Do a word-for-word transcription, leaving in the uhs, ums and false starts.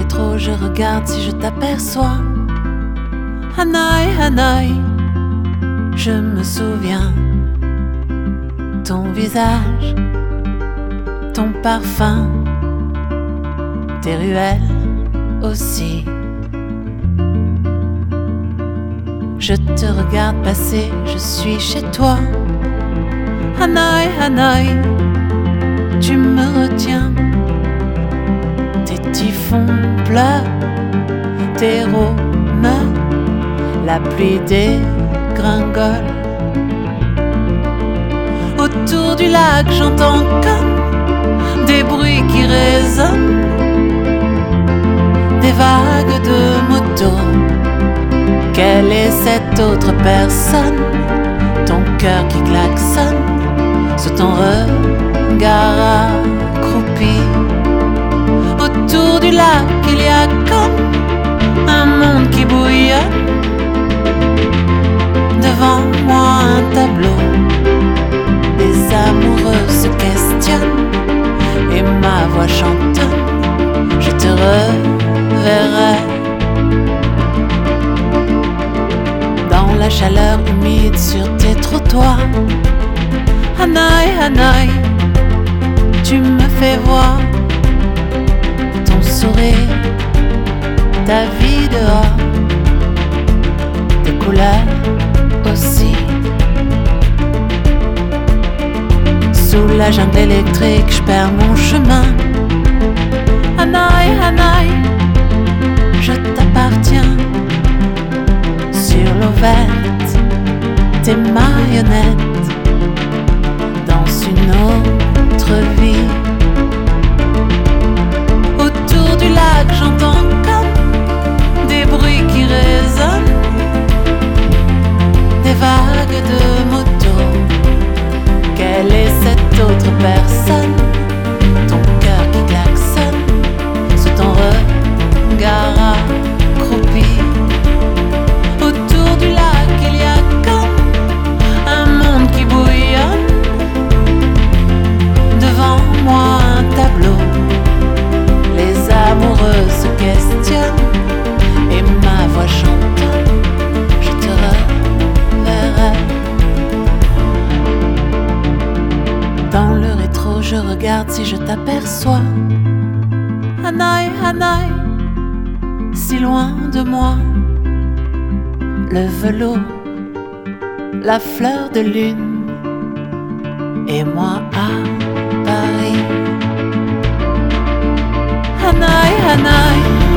rétro, je regarde si je t'aperçois. Hanaï, Hanaï, je me souviens. Ton visage, ton parfum, tes ruelles aussi. Je te regarde passer, je suis chez toi. Hanaï, Hanaï, tu me retiens. Tes typhons pleurent, tes rhônes, la pluie dégringole. Autour du lac, j'entends comme des bruits qui résonnent, des vagues de motos. Quelle est cette autre personne? Ton cœur qui klaxonne sous ton regard accroupi. Autour du lac, il y a comme un monde qui bouillonne. Devant moi, un tableau. Les amoureux se questionnent et ma voix chantonne. Je te reverrai dans la chaleur humide sur tes trottoirs. Hanaï, Hanaï, tu me fais voir ton sourire, ta vie dehors, tes couleurs aussi. Sous la jungle électrique, je perds mon chemin. Hanaï, Hanaï, je t'appartiens. Sur l'eau verte, tes marionnettes dansent une autre vie. Autour du lac, j'entends comme des bruits qui résonnent, des vagues de motos. Quelle est cette autre personne? Ton cœur qui klaxonne sous ton regard accroupi. Autour du lac, il y a comme un monde qui bouillonne. Devant moi, un tableau. Les amoureux se questionnent et ma voix chantonne. Je te reverrai. Dans le rétro, je regarde si je t'aperçois. Hanaï, Hanaï, si loin de moi. Le velours, la fleur de lune, et moi à Paris. Hanaï, Hanaï.